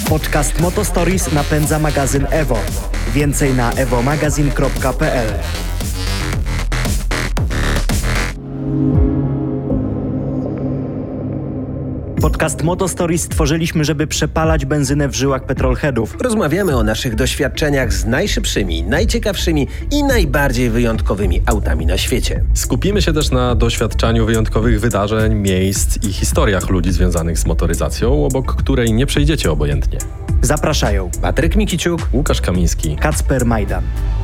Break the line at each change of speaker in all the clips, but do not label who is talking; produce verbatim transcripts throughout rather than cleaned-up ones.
Podcast Motostories napędza magazyn Evo. Więcej na evomagazine kropka p l. Podcast Motostories stworzyliśmy, żeby przepalać benzynę w żyłach petrolheadów.
Rozmawiamy o naszych doświadczeniach z najszybszymi, najciekawszymi i najbardziej wyjątkowymi autami na świecie.
Skupimy się też na doświadczaniu wyjątkowych wydarzeń, miejsc i historiach ludzi związanych z motoryzacją, obok której nie przejdziecie obojętnie.
Zapraszają
Patryk Mikiciuk,
Łukasz Kamiński,
Kacper Majdan.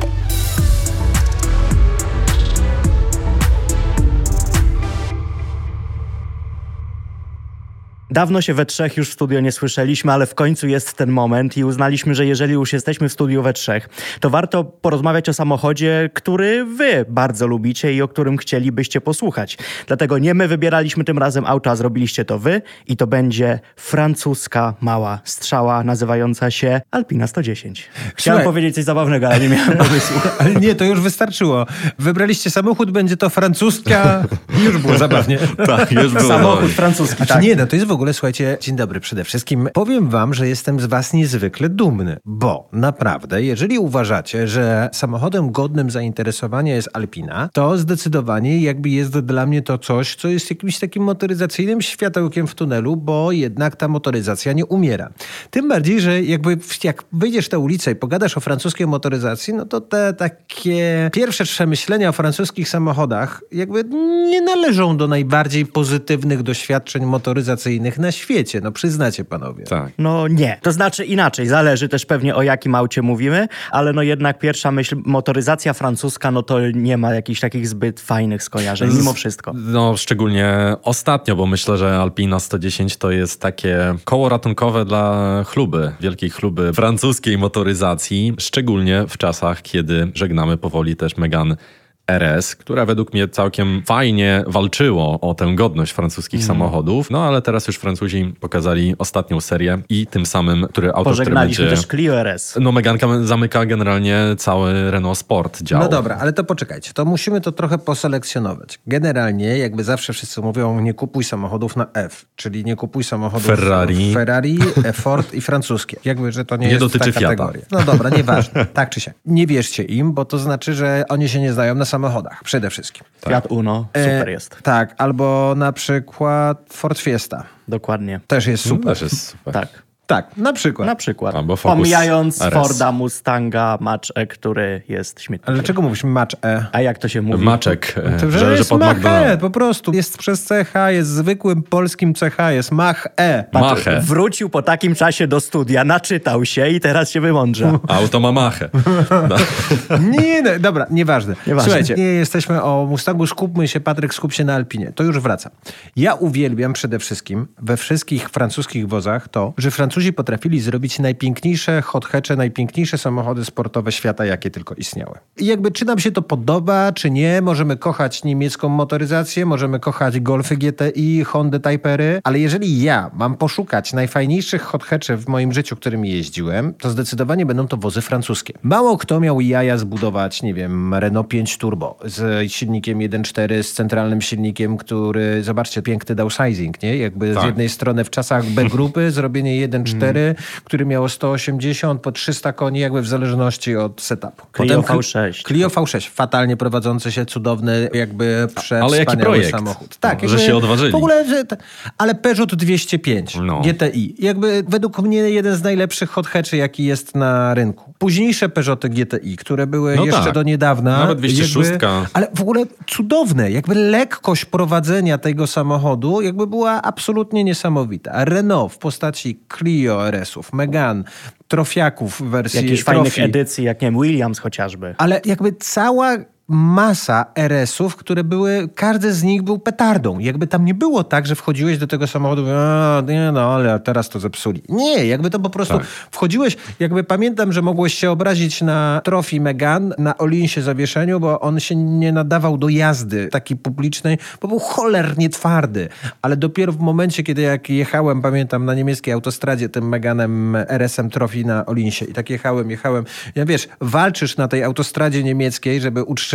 Dawno się we trzech już w studio nie słyszeliśmy, ale w końcu jest ten moment i uznaliśmy, że jeżeli już jesteśmy w studiu we trzech, to warto porozmawiać o samochodzie, który wy bardzo lubicie i o którym chcielibyście posłuchać. Dlatego nie my wybieraliśmy tym razem auto, a zrobiliście to wy i to będzie francuska mała strzała nazywająca się Alpina sto dziesięć. Chciałem
Słuchaj.
powiedzieć coś zabawnego, ale nie miałem pomysłu.
Ale nie, to już wystarczyło. Wybraliście samochód, będzie to francuska... Już było zabawnie.
Tak, już było.
Samochód francuski,
Znaczy
tak.
nie, no to jest w ogóle, słuchajcie, dzień dobry przede wszystkim. Powiem wam, że jestem z was niezwykle dumny, bo naprawdę, jeżeli uważacie, że samochodem godnym zainteresowania jest Alpina, to zdecydowanie jakby jest dla mnie to coś, co jest jakimś takim motoryzacyjnym światełkiem w tunelu, bo jednak ta motoryzacja nie umiera. Tym bardziej, że jakby jak wyjdziesz na ulicę i pogadasz o francuskiej motoryzacji, no to te takie pierwsze przemyślenia o francuskich samochodach jakby nie należą do najbardziej pozytywnych doświadczeń motoryzacyjnych na świecie. No przyznacie panowie.
Tak.
No nie. To znaczy inaczej, zależy też pewnie o jakim aucie mówimy, ale no jednak pierwsza myśl, motoryzacja francuska, no to nie ma jakichś takich zbyt fajnych skojarzeń, mimo wszystko.
No szczególnie ostatnio, bo myślę, że Alpina sto dziesięć to jest takie koło ratunkowe dla chluby, wielkiej chluby francuskiej motoryzacji, szczególnie w czasach, kiedy żegnamy powoli też Megane R S, która według mnie całkiem fajnie walczyło o tę godność francuskich mm. samochodów, no ale teraz już Francuzi pokazali ostatnią serię i tym samym, który auto, które
Pożegnaliśmy
będzie...
też Clio R S.
No Meganka zamyka generalnie cały Renault Sport dział.
No dobra, ale to poczekajcie, to musimy to trochę poselekcjonować. Generalnie, jakby zawsze wszyscy mówią, nie kupuj samochodów na F, czyli nie kupuj samochodów
Ferrari,
Ferrari, Ford i francuskie. Jakby, że to nie,
Nie
jest
dotyczy
ta
Fiata.
kategoria. No dobra, nieważne, tak czy siak. Nie wierzcie im, bo to znaczy, że oni się nie znają na samochodach, przede wszystkim.
Fiat Uno, super
E,
jest.
Tak, albo na przykład Ford Fiesta.
Dokładnie.
Też jest super.
Też jest super.
Tak.
Tak, na przykład.
Na przykład.
Albo Focus
Pomijając
R S.
Forda Mustanga Mach-E, który jest śmietnikiem.
Ale dlaczego mówisz Mach E?
A jak to się mówi?
Maczek,
To, że,
że, że
jest
pod
Mach E,
McDonald's.
po prostu. Jest przez C H, jest zwykłym polskim C H, jest Mach E.
Machę.
Wrócił po takim czasie do studia, naczytał się i teraz się wymądrza.
Auto ma machę. No.
Nie, no, dobra, nieważne.
Nieważne.
Słuchajcie, nie jesteśmy o Mustangu, skupmy się, Patryk, skup się na Alpinie. To już wraca. Ja uwielbiam przede wszystkim we wszystkich francuskich wozach to, że Francuzi potrafili zrobić najpiękniejsze hot hatche, najpiękniejsze samochody sportowe świata, jakie tylko istniały. I jakby czy nam się to podoba, czy nie, możemy kochać niemiecką motoryzację, możemy kochać Golfy G T I, Hondy Typery, ale jeżeli ja mam poszukać najfajniejszych hot hatche w moim życiu, którymi jeździłem, to zdecydowanie będą to wozy francuskie. Mało kto miał jaja zbudować, nie wiem, Renault pięć Turbo z silnikiem jeden cztery, z centralnym silnikiem, który, zobaczcie, piękny downsizing, nie? Jakby
Tak.
z jednej strony w czasach B grupy zrobienie jeden cztery, który miało sto osiemdziesiąt po trzysta koni, jakby w zależności od setupu.
Clio
Potem
V sześć.
Clio V sześć, fatalnie prowadzący się, cudowny, jakby
Ale jaki
przewspaniały
projekt.
samochód. Tak,
No, że
jakby
się odważyli.
W ogóle, że t- ale Peugeot dwieście pięć
No.
G T I. Jakby według mnie jeden z najlepszych hot hatchy, jaki jest na rynku. Późniejsze Peugeoty G T I, które były
No
jeszcze
tak.
do niedawna.
Nawet dwieście sześć.
Jakby, ale w ogóle cudowne. Jakby lekkość prowadzenia tego samochodu jakby była absolutnie niesamowita. Renault w postaci Clio R S-ów, Megane, trofiaków w wersji
Jakichś
Trophy.
fajnych edycji, jak nie wiem, Williams chociażby.
Ale jakby cała masa R S-ów, które były, każdy z nich był petardą. Jakby tam nie było tak, że wchodziłeś do tego samochodu, a nie no, ale teraz to zepsuli. Nie, jakby to po prostu
Tak.
wchodziłeś, jakby pamiętam, że mogłeś się obrazić na Trophy Megane, na Olinsie zawieszeniu, bo on się nie nadawał do jazdy takiej publicznej, bo był cholernie twardy. Ale dopiero w momencie, kiedy jak jechałem, pamiętam, na niemieckiej autostradzie tym Meganem R S-em Trophy na Olinsie i tak jechałem, jechałem. Ja wiesz, walczysz na tej autostradzie niemieckiej, żeby utrzymać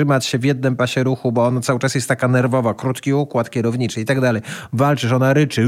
trzymać się w jednym pasie ruchu, bo ona cały czas jest taka nerwowa, krótki układ kierowniczy i tak dalej. Walczysz, ona ryczy,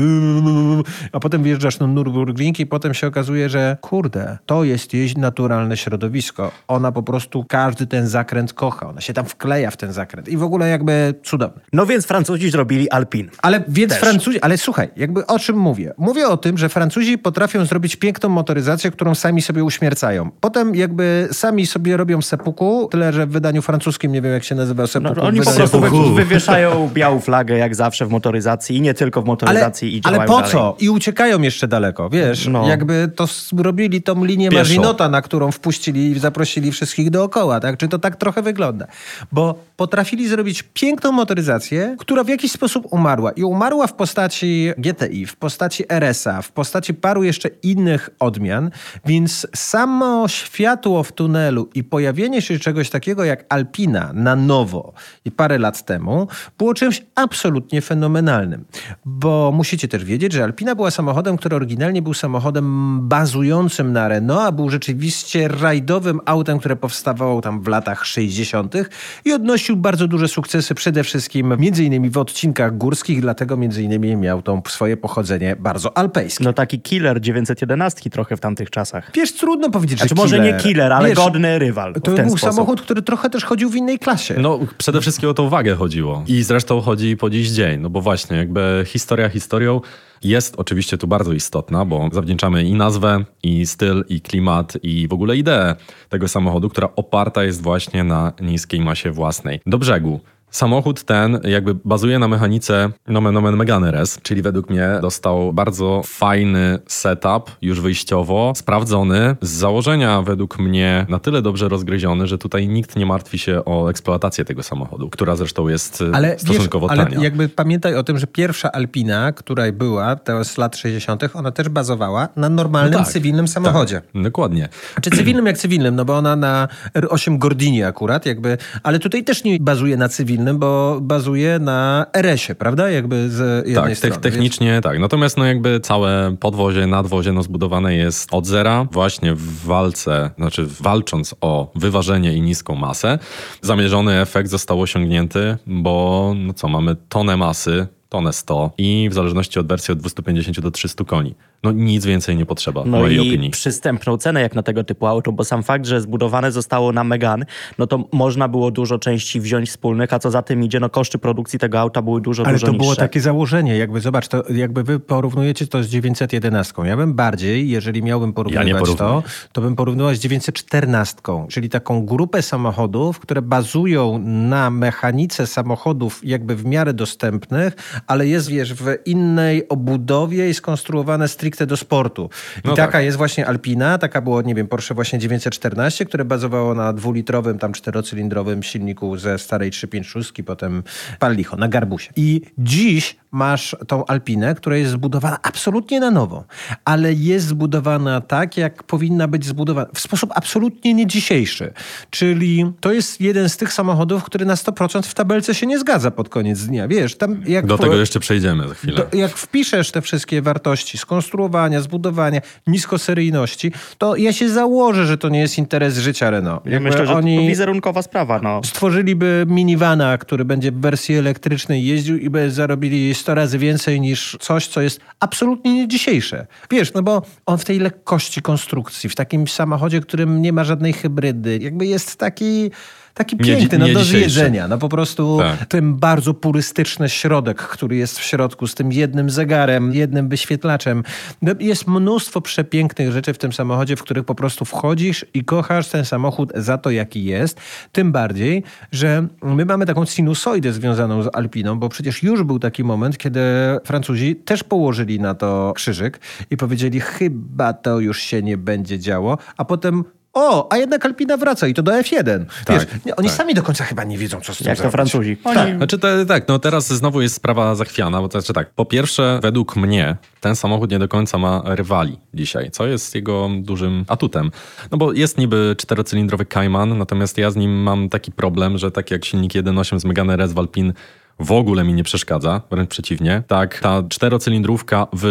a potem wjeżdżasz na Nürburgring i potem się okazuje, że kurde, to jest jej naturalne środowisko. Ona po prostu każdy ten zakręt kocha. Ona się tam wkleja w ten zakręt i w ogóle jakby cudowne.
No więc Francuzi zrobili Alpine.
Ale więc
Też.
Francuzi, ale słuchaj, jakby o czym mówię? Mówię o tym, że Francuzi potrafią zrobić piękną motoryzację, którą sami sobie uśmiercają. Potem jakby sami sobie robią sepuku, tyle że w wydaniu francuskim, nie wiem jak się nazywa sepuku.
No, oni po
wydaniu-
prostu wy,
Sepuku.
wywieszają białą flagę jak zawsze w motoryzacji i nie tylko w motoryzacji
ale,
i działają
ale po
dalej.
co? I uciekają jeszcze daleko, wiesz?
No.
Jakby to zrobili tą linię
Pieszo.
Maginota, na którą wpuścili i zaprosili wszystkich dookoła, tak? Czy to tak trochę wygląda? Bo potrafili zrobić piękną motoryzację, która w jakiś sposób umarła. I umarła w postaci G T I, w postaci R S a, w postaci paru jeszcze innych odmian, więc samo światło w tunelu i pojawienie się czegoś takiego jak Alpina na nowo i parę lat temu było czymś absolutnie fenomenalnym. Bo musicie też wiedzieć, że Alpina była samochodem, który oryginalnie był samochodem bazującym na Renault, a był rzeczywiście rajdowym autem, które powstawało tam w latach sześćdziesiątych i odnosił bardzo duże sukcesy, przede wszystkim między innymi w odcinkach górskich, dlatego między innymi miał to swoje pochodzenie bardzo alpejskie.
No taki killer dziewięćset jedenaście trochę w tamtych czasach.
Wiesz, trudno powiedzieć,
Znaczy
że
może
killer.
nie killer, ale
Wiesz,
godny rywal.
To
w ten
był
sposób.
samochód, który trochę też chodził w innej klasie.
No, przede wszystkim o tą wagę chodziło. I zresztą chodzi po dziś dzień. No bo właśnie, jakby historia historią jest oczywiście tu bardzo istotna, bo zawdzięczamy i nazwę, i styl, i klimat, i w ogóle ideę tego samochodu, która oparta jest właśnie na niskiej masie własnej. Do brzegu. Samochód ten jakby bazuje na mechanice nomen omen Megane R S, czyli według mnie dostał bardzo fajny setup, już wyjściowo, sprawdzony, z założenia według mnie na tyle dobrze rozgryziony, że tutaj nikt nie martwi się o eksploatację tego samochodu, która zresztą jest
Ale
stosunkowo
wiesz, ale
tania.
jakby pamiętaj o tym, że pierwsza Alpina, która była, to z lat sześćdziesiątych, ona też bazowała na normalnym,
No tak,
cywilnym samochodzie.
Tak, dokładnie.
Czy cywilnym jak cywilnym, no bo ona na R osiem Gordini akurat jakby, ale tutaj też nie bazuje na cywilnym, bo bazuje na R S ie, prawda? Jakby z jednej
Tak,
strony.
te- technicznie tak. Natomiast no jakby całe podwozie, nadwozie no zbudowane jest od zera właśnie w walce, znaczy walcząc o wyważenie i niską masę. Zamierzony efekt został osiągnięty, bo no co, mamy tonę masy, tonę sto i w zależności od wersji od dwieście pięćdziesiąt do trzystu koni. No nic więcej nie potrzeba, w
No
mojej
i
opinii.
przystępną cenę jak na tego typu auto, bo sam fakt, że zbudowane zostało na Megane, no to można było dużo części wziąć wspólnych, a co za tym idzie, no koszty produkcji tego auta były dużo,
Ale
dużo
to
niższe.
było takie założenie, jakby zobacz, to jakby wy porównujecie to z dziewięćset jedenaście. Ja bym bardziej, jeżeli miałbym porównywać
porównuję.
to, to bym porównywał z dziewięćset czternaście, czyli taką grupę samochodów, które bazują na mechanice samochodów jakby w miarę dostępnych, ale jest, wiesz, w innej obudowie i skonstruowane stricte do sportu. I
No
taka
tak.
jest właśnie Alpina, taka było, nie wiem, Porsche właśnie dziewięćset czternaście, które bazowało na dwulitrowym, tam czterocylindrowym silniku ze starej trzysta pięćdziesiąt sześć, potem pal licho, na garbusie. I dziś masz tą Alpinę, która jest zbudowana absolutnie na nowo, ale jest zbudowana tak, jak powinna być zbudowana, w sposób absolutnie nie dzisiejszy. Czyli to jest jeden z tych samochodów, który na sto procent w tabelce się nie zgadza pod koniec dnia. Wiesz, tam jak
Do
po-
tego jeszcze przejdziemy za chwilę.
to jak wpiszesz te wszystkie wartości skonstruowania, zbudowania, niskoseryjności, to ja się założę, że to nie jest interes życia Renault.
Ja
Jakby
myślę, że
oni
to wizerunkowa sprawa, no.
stworzyliby minivana, który będzie w wersji elektrycznej jeździł i by zarobili sto razy więcej niż coś, co jest absolutnie nie dzisiejsze. Wiesz, no bo on w tej lekkości konstrukcji, w takim samochodzie, którym nie ma żadnej hybrydy, jakby jest taki... Taki
Nie-
piękny, no
nie
do
dzisiejszy.
zjedzenia. No po prostu
Tak.
ten bardzo purystyczny środek, który jest w środku z tym jednym zegarem, jednym wyświetlaczem. No, jest mnóstwo przepięknych rzeczy w tym samochodzie, w których po prostu wchodzisz i kochasz ten samochód za to, jaki jest. Tym bardziej, że my mamy taką sinusoidę związaną z Alpiną, bo przecież już był taki moment, kiedy Francuzi też położyli na to krzyżyk i powiedzieli, chyba to już się nie będzie działo, a potem o, a jednak Alpina wraca i to do F jeden.
Tak,
Wiesz, nie, oni
tak.
sami do końca chyba nie wiedzą, co z tym
Jak to
zrobić.
Francuzi. Oni...
Tak.
Znaczy te, tak, no teraz znowu jest sprawa zachwiana, bo to znaczy tak, po pierwsze według mnie ten samochód nie do końca ma rywali dzisiaj, co jest jego dużym atutem. No bo jest niby czterocylindrowy Cayman, natomiast ja z nim mam taki problem, że tak jak silnik jeden osiem z Megane R S w Alpine w ogóle mi nie przeszkadza, wręcz przeciwnie. Tak, ta czterocylindrówka w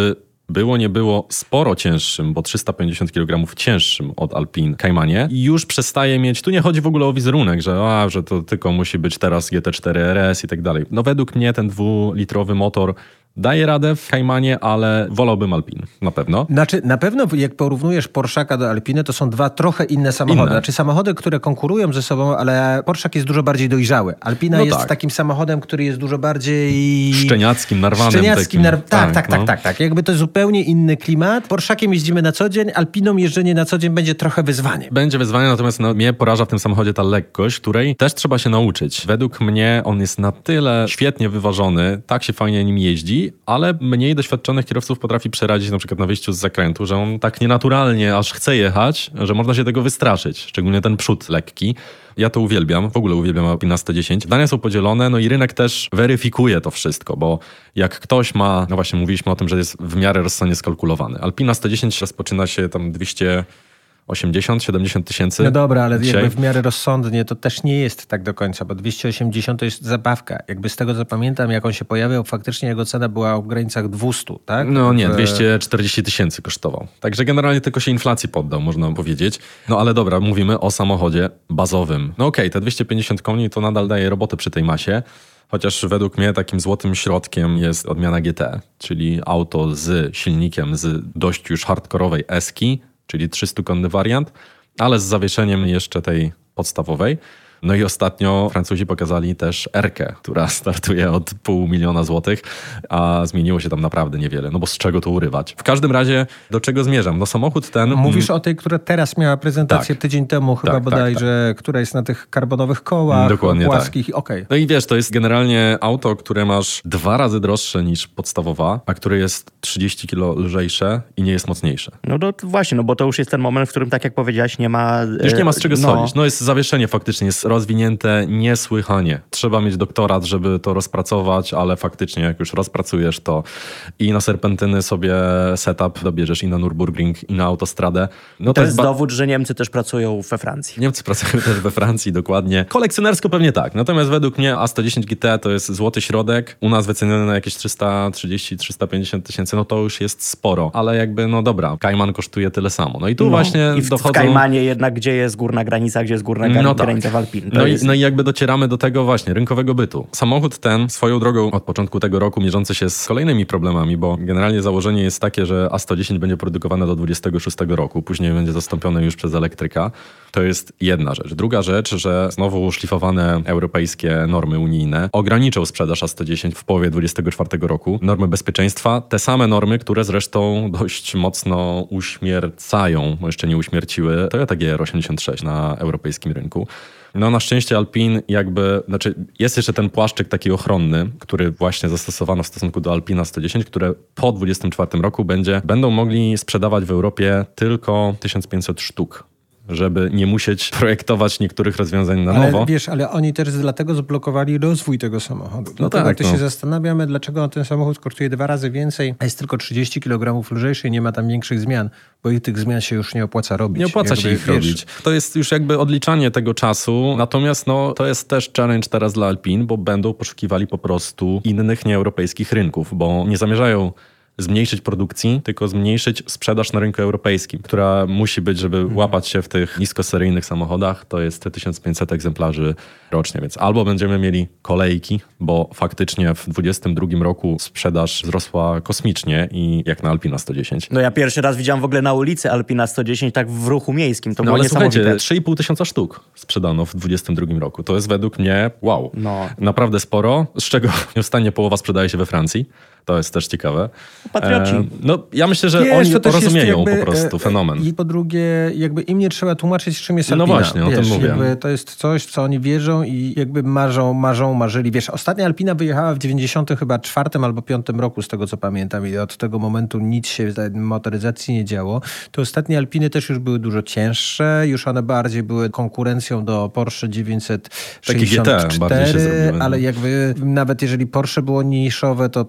było nie było sporo cięższym, bo trzysta pięćdziesiąt kilogramów cięższym od Alpine Caymanie i już przestaje mieć, tu nie chodzi w ogóle o wizerunek, że, a, że to tylko musi być teraz G T cztery R S i tak dalej. No według mnie ten dwulitrowy motor daje radę w Caymanie, ale wolałbym Alpine, na pewno.
Znaczy, na pewno jak porównujesz Porszaka do Alpiny, to są dwa trochę inne samochody.
Inne.
Znaczy samochody, które konkurują ze sobą, ale Porszak jest dużo bardziej dojrzały. Alpina
No
jest
tak.
takim samochodem, który jest dużo bardziej...
Szczeniackim, narwanym.
Szczeniackim,
takim.
nar... tak, tak, tak,
no.
tak, tak. Jakby to jest zupełnie inny klimat. Porszakiem jeździmy na co dzień, Alpiną jeżdżenie na co dzień będzie trochę wyzwanie.
Będzie wyzwanie, natomiast no, mnie poraża w tym samochodzie ta lekkość, której też trzeba się nauczyć. Według mnie on jest na tyle świetnie wyważony, tak się fajnie nim jeździ, ale mniej doświadczonych kierowców potrafi przerazić na przykład na wyjściu z zakrętu, że on tak nienaturalnie aż chce jechać, że można się tego wystraszyć. Szczególnie ten przód lekki. Ja to uwielbiam, w ogóle uwielbiam Alpina sto dziesięć. Zdania są podzielone, no i rynek też weryfikuje to wszystko, bo jak ktoś ma, no właśnie mówiliśmy o tym, że jest w miarę rozsądnie skalkulowany. Alpina sto dziesięć rozpoczyna się tam dwieście osiemdziesiąt siedemdziesiąt tysięcy.
No dobra, ale
dzisiaj.
jakby w miarę rozsądnie to też nie jest tak do końca, bo dwieście osiemdziesiąt to jest zabawka. Jakby z tego co pamiętam, jak on się pojawiał, faktycznie jego cena była w granicach dwieście, tak?
No nie,
W-
dwieście czterdzieści tysięcy kosztował. Także generalnie tylko się inflacji poddał, można powiedzieć. No ale dobra, mówimy o samochodzie bazowym. No okej, okay, te dwieście pięćdziesiąt koni to nadal daje roboty przy tej masie. Chociaż według mnie takim złotym środkiem jest odmiana G T, czyli auto z silnikiem z dość już hardkorowej S-ki, czyli trzystukonny wariant, ale z zawieszeniem jeszcze tej podstawowej. No i ostatnio Francuzi pokazali też R-kę, która startuje od pół miliona złotych, a zmieniło się tam naprawdę niewiele, no bo z czego to urywać. W każdym razie, do czego zmierzam? No samochód ten...
Mówisz o tej, która teraz miała prezentację
Tak.
tydzień temu, chyba
Tak,
bodajże,
tak,
która jest na tych karbonowych kołach,
Dokładnie
płaskich. Okej.
No i wiesz, to jest generalnie auto, które masz dwa razy droższe niż podstawowa, a które jest trzydzieści kilo lżejsze i nie jest mocniejsze.
No to właśnie, no bo to już jest ten moment, w którym, tak jak powiedziałaś, nie ma...
Już nie ma z czego
no,
solić. No jest zawieszenie faktycznie, jest rozwinięte niesłychanie. Trzeba mieć doktorat, żeby to rozpracować, ale faktycznie jak już rozpracujesz to i na serpentyny sobie setup dobierzesz i na Nürburgring, i na autostradę. No
To jest
ba-
dowód, że Niemcy też pracują we Francji.
Niemcy pracują też we Francji, dokładnie. Kolekcjonersko pewnie tak. Natomiast według mnie A sto dziesięć G T to jest złoty środek. U nas wyceniony na jakieś trzysta trzydzieści trzysta pięćdziesiąt tysięcy, no to już jest sporo. Ale jakby, no dobra, Cayman kosztuje tyle samo. No i tu
No,
właśnie
i w,
dochodzą...
w Caymanie jednak, gdzie jest górna granica, gdzie jest górna gra-
No tak.
granica w Alpine. To
No i,
jest...
no i jakby docieramy do tego właśnie rynkowego bytu. Samochód ten swoją drogą od początku tego roku mierzący się z kolejnymi problemami, bo generalnie założenie jest takie, że A sto dziesięć będzie produkowane do dwudziestego szóstego roku, później będzie zastąpione już przez elektryka. To jest jedna rzecz. Druga rzecz, że znowu szlifowane europejskie normy unijne ograniczą sprzedaż A sto dziesięć w połowie dwudziestego czwartego roku. Normy bezpieczeństwa, te same normy, które zresztą dość mocno uśmiercają, bo jeszcze nie uśmierciły Toyota G R osiemdziesiąt sześć na europejskim rynku. No na szczęście Alpine jakby, znaczy jest jeszcze ten płaszczyk taki ochronny, który właśnie zastosowano w stosunku do Alpina sto dziesięć, które po dwudziestym czwartym roku będzie, będą mogli sprzedawać w Europie tylko tysiąc pięćset sztuk, żeby nie musieć projektować niektórych rozwiązań na
Ale
nowo.
wiesz, ale oni też dlatego zblokowali rozwój tego samochodu.
No
Dlatego
tak,
to
no.
się zastanawiamy, dlaczego ten samochód kosztuje dwa razy więcej, a jest tylko trzydzieści kilogramów lżejszy i nie ma tam większych zmian, bo ich tych zmian się już nie opłaca robić.
Nie opłaca się
Jakby,
ich
wiesz,
robić. To jest już jakby odliczanie tego czasu, natomiast no, to jest też challenge teraz dla Alpine, bo będą poszukiwali po prostu innych nieeuropejskich rynków, bo nie zamierzają zmniejszyć produkcji, tylko zmniejszyć sprzedaż na rynku europejskim, która musi być, żeby łapać się w tych niskoseryjnych samochodach, to jest tysiąc pięćset egzemplarzy rocznie, więc albo będziemy mieli kolejki, bo faktycznie w dwudziestym drugim roku sprzedaż wzrosła kosmicznie i jak na Alpina sto dziesięć.
No ja pierwszy raz widziałem w ogóle na ulicy Alpina sto dziesięć tak w ruchu miejskim. To
No
było
ale
niesamowite.
słuchajcie, trzy i pół tysiąca sztuk sprzedano w dwudziestym drugim roku. To jest według mnie wow.
No.
Naprawdę sporo, z czego ostatnie połowa sprzedaje się we Francji. To jest też ciekawe.
Patrioci.
E, no ja myślę, że
Wiesz,
oni
to też jest
rozumieją
jakby,
po prostu
e,
fenomen.
I po drugie, jakby im nie trzeba tłumaczyć, czym jest
No
Alpina.
właśnie, o tym
wiesz,
mówię.
Jakby to jest coś, w co oni wierzą i jakby marzą, marzą, marzyli. Wiesz, ostatnia Alpina wyjechała w dziewięćdziesiątym chyba czwartym albo piątym roku, z tego co pamiętam, i od tego momentu nic się w tej motoryzacji nie działo. To ostatnie Alpiny też już były dużo cięższe, już one bardziej były konkurencją do Porsche dziewięćset sześćdziesiąt cztery,
G T bardziej się zrobiły, no.
ale jakby nawet jeżeli Porsche było niszowe, to, to Alpina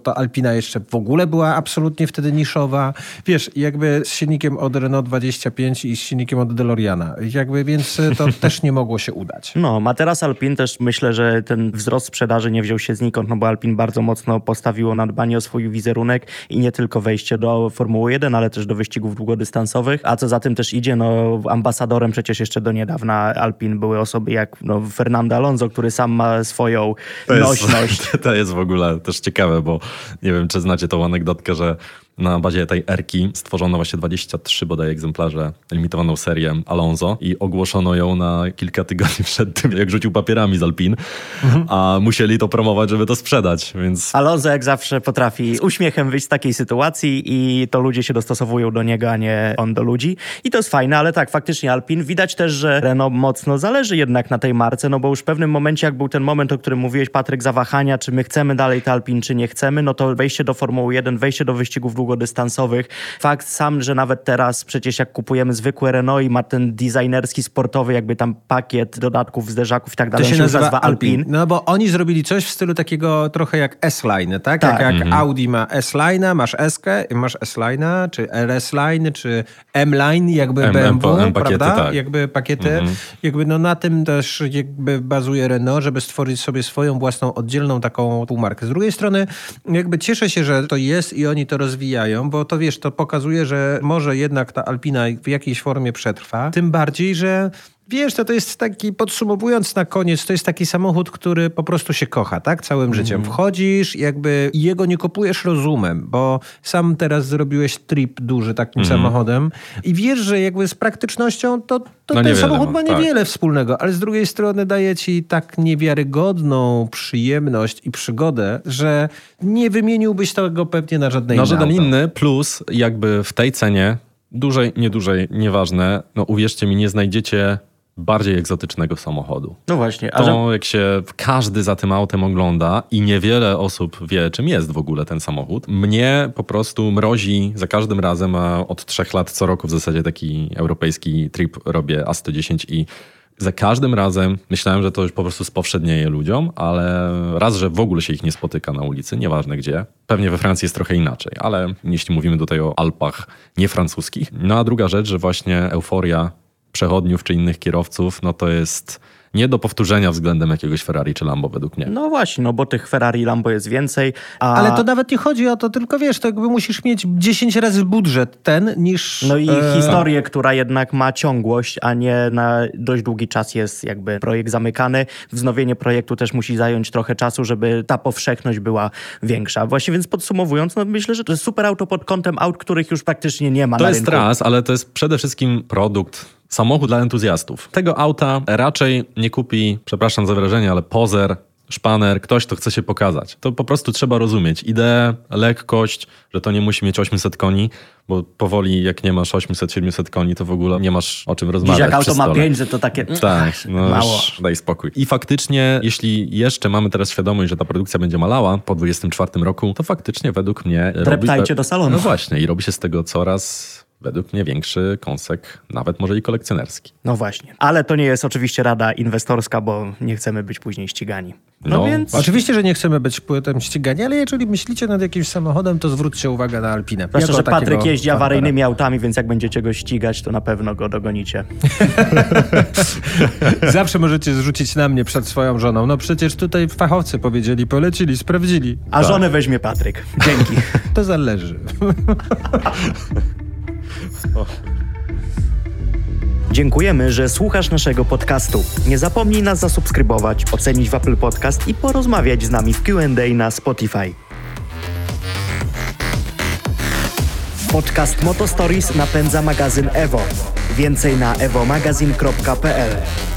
Alpina jeszcze w ogóle była absolutnie wtedy niszowa. Wiesz, jakby z silnikiem od Renault dwadzieścia pięć i z silnikiem od DeLoreana. Jakby, więc to też nie mogło się udać.
No, a teraz Alpine też myślę, że ten wzrost sprzedaży nie wziął się znikąd, no bo Alpine bardzo mocno postawiło na dbanie o swój wizerunek i nie tylko wejście do Formuły jeden, ale też do wyścigów długodystansowych, a co za tym też idzie, no ambasadorem przecież jeszcze do niedawna Alpine były osoby jak no, Fernando Alonso, który sam ma swoją
to jest,
nośność.
To jest w ogóle też ciekawe, bo nie wiem, czy znacie tą anegdotkę, że na bazie tej erki stworzono właśnie dwadzieścia trzy bodaj egzemplarze, limitowaną serię Alonso i ogłoszono ją na kilka tygodni przed tym, jak rzucił papierami z Alpine, mhm. a musieli to promować, żeby to sprzedać, więc...
Alonso jak zawsze potrafi z uśmiechem wyjść z takiej sytuacji i to ludzie się dostosowują do niego, a nie on do ludzi. I to jest fajne, ale tak, faktycznie Alpine. Widać też, że Renault mocno zależy jednak na tej marce, no bo już w pewnym momencie, jak był ten moment, o którym mówiłeś, Patryk, zawahania, czy my chcemy dalej te Alpine, czy nie chcemy, no to wejście do Formuły jeden, wejście do wyścigów długodystansowych. Fakt sam, że nawet teraz przecież jak kupujemy zwykłe Renault i ma ten designerski, sportowy jakby tam pakiet dodatków, zderzaków i tak dalej.
To się,
się
nazywa
nazywa
Alpine.
Alpine.
No bo oni zrobili coś w stylu takiego trochę jak S-Line, tak?
Tak.
Jak, jak
Mhm.
Audi ma S-Line'a, masz S-kę, masz S-Line'a, czy R S-Line, czy M-Line, jakby
M-
B M W,
M- pakiety,
prawda?
tak.
Jakby pakiety.
Mhm.
Jakby no na tym też jakby bazuje Renault, żeby stworzyć sobie swoją własną, oddzielną taką półmarkę. Z drugiej strony jakby cieszę się, że to jest i oni to rozwijają, bo to wiesz, to pokazuje, że może jednak ta Alpina w jakiejś formie przetrwa. Tym bardziej, że wiesz, to, to jest taki, podsumowując na koniec, to jest taki samochód, który po prostu się kocha, tak? Całym mm. życiem. Wchodzisz, jakby jego nie kupujesz rozumem, bo sam teraz zrobiłeś trip duży takim mm. samochodem i wiesz, że jakby z praktycznością to, to
no
ten samochód
ma,
ma niewiele tak. wspólnego, ale z drugiej strony daje ci tak niewiarygodną przyjemność i przygodę, że nie wymieniłbyś tego pewnie na żadne
na
inne
żaden
auto.
inny, plus jakby w tej cenie, dużej, niedużej, nieważne, no uwierzcie mi, nie znajdziecie bardziej egzotycznego samochodu.
No właśnie. A
To
że...
jak się każdy za tym autem ogląda i niewiele osób wie, czym jest w ogóle ten samochód, mnie po prostu mrozi za każdym razem, a od trzech lat co roku w zasadzie taki europejski trip robię A sto dziesięć i za każdym razem myślałem, że to już po prostu spowszednieje ludziom, ale raz, że w ogóle się ich nie spotyka na ulicy, nieważne gdzie. Pewnie we Francji jest trochę inaczej, ale jeśli mówimy tutaj o Alpach niefrancuskich. No a druga rzecz, że właśnie euforia przechodniów czy innych kierowców, no to jest nie do powtórzenia względem jakiegoś Ferrari czy Lambo według mnie.
No właśnie, no bo tych Ferrari i Lambo jest więcej. A...
Ale to nawet nie chodzi o to, tylko wiesz, to jakby musisz mieć dziesięć razy budżet ten niż...
No i
e...
historię, która jednak ma ciągłość, a nie na dość długi czas jest jakby projekt zamykany. Wznowienie projektu też musi zająć trochę czasu, żeby ta powszechność była większa. Właśnie więc podsumowując, no myślę, że to jest super auto pod kątem aut, których już praktycznie nie ma
to
na
jest
rynku.
raz, ale to jest przede wszystkim produkt, samochód dla entuzjastów. Tego auta raczej nie kupi, przepraszam za wyrażenie, ale pozer, szpaner, ktoś, kto chce się pokazać. To po prostu trzeba rozumieć. Ideę, lekkość, że to nie musi mieć osiemset koni, bo powoli jak nie masz osiemset siedemset koni, to w ogóle nie masz o czym rozmawiać.
Dziś jak auto
przy
ma
stole.
pięćset, to takie...
Tak, no
mało.
już daj spokój. I faktycznie, jeśli jeszcze mamy teraz świadomość, że ta produkcja będzie malała po dwudziestym czwartym roku, to faktycznie według mnie...
Dreptajcie
robi...
do salonu.
No właśnie i robi się z tego coraz... według mnie większy kąsek, nawet może i kolekcjonerski.
No właśnie. Ale to nie jest oczywiście rada inwestorska, bo nie chcemy być później ścigani. No,
No,
więc...
Oczywiście, że nie chcemy być potem ścigani, ale jeżeli myślicie nad jakimś samochodem, to zwróćcie uwagę na Alpinę.
Zwłaszcza,
Jako
że Patryk
takiego
jeździ
partnera.
awaryjnymi autami, więc jak będziecie go ścigać, to na pewno go dogonicie.
Zawsze możecie zrzucić na mnie przed swoją żoną. No przecież tutaj fachowcy powiedzieli, polecili, sprawdzili.
A
Tak.
żonę weźmie Patryk. Dzięki.
To zależy.
Dziękujemy, że słuchasz naszego podcastu. Nie zapomnij nas zasubskrybować, ocenić w Apple Podcast i porozmawiać z nami w Q and A na Spotify. Podcast Moto Stories napędza magazyn Evo. Więcej na evo magazine kropka p l.